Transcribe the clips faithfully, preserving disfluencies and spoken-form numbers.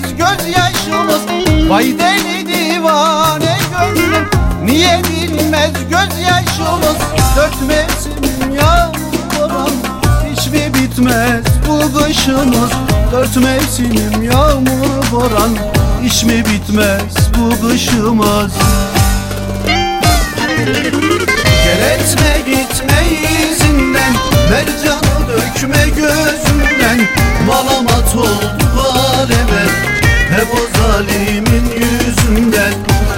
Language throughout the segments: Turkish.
dinmez gözyaşımız. Vay deli divane gönlüm, niye dinmez gözyaşımız? Dört mevsim yağmur boran, hiç mi bitmez bu kışımız? Dört mevsim yağmur boran, hiç mi bitmez bu kışımız? Gel etme gitme izinden, mercanı dökme gözünden. Malamat oldu aleme, hep o zalimin yüzünden.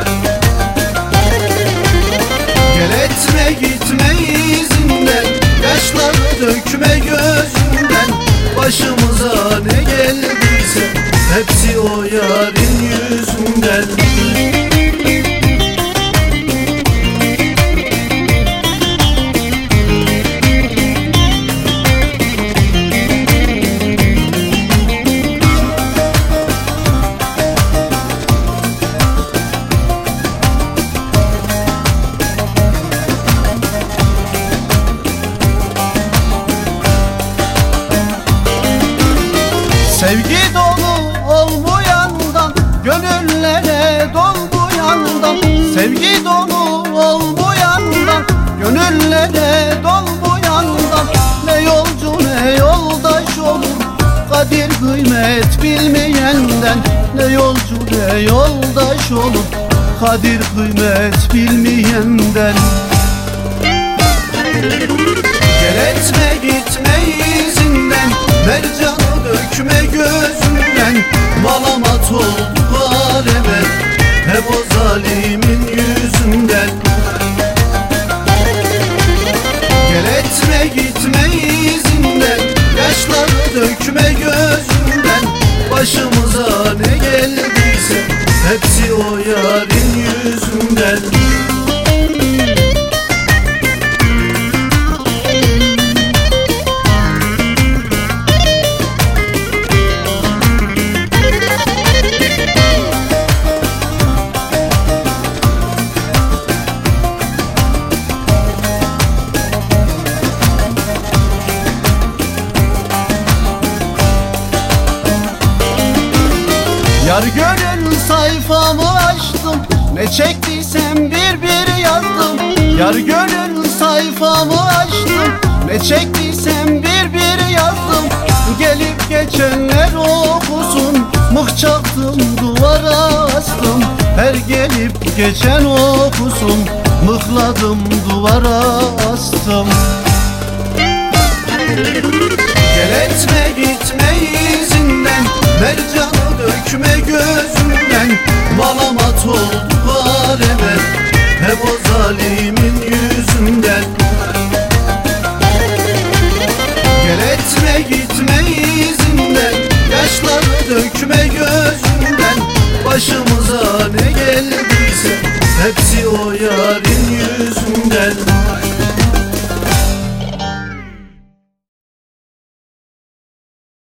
Gel etme gitme izinden, yaşları dökme gözünden. Başımıza ne geldiyse hepsi o yarın yüzünden. Sevgi dolu ol bu yandan, gönüllere dol bu yandan. Sevgi dolu ol bu yandan, gönüllere dol bu yandan. Ne yolcu ne yoldaş olur, kadir kıymet bilmeyenden. Ne yolcu ne yoldaş olur, kadir kıymet bilmeyenden. Gel etme gitme izinden, mercanı dökme gözünden. Malamat oldu aleme, hep o zalimin yüzünden. Gel etme gitme izinden, yaşları dökme gözünden. Başımıza ne geldiyse hepsi o yarın yüzünden. Yar gönül sayfamı açtım, ne çektiysem bir bir yazdım. Yar gönül sayfamı açtım, ne çektiysem bir bir yazdım. Gelip geçenler okusun, mıh çaktım duvara astım. Her gelip geçen okusun, mıhladım duvara astım. Gel etme gitme izinden, mercanı dökme gözünden. Malamat oldu aleme, hep o zalimin yüzünden. Gel etme gitme izinden, yaşları dökme gözünden. Başımıza ne geldiyse hepsi o yarın yüzünden.